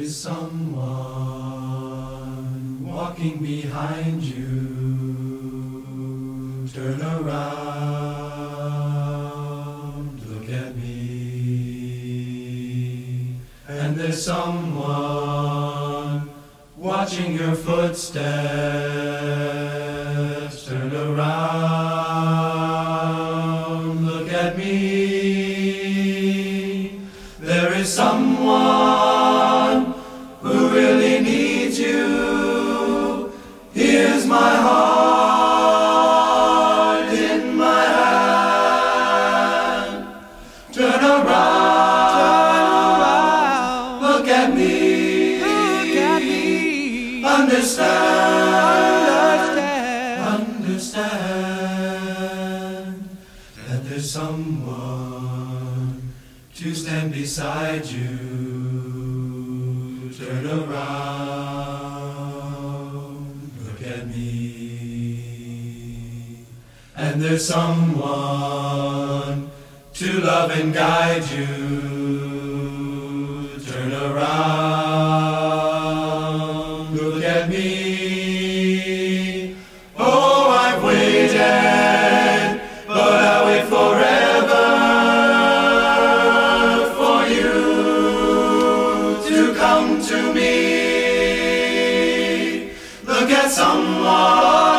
is someone walking behind you. Turn around, look at me. And there's someone watching your footsteps. Turn around, look at me. There is someone who really needs you. Here's my heart in my hand. Turn around, look at me. Understand that there's someone to stand beside you. Turn around, look at me. And there's someone to love and guide you. Turn around, look at me. Oh, I've waited, but I'll wait forever for you to come to me. Look at someone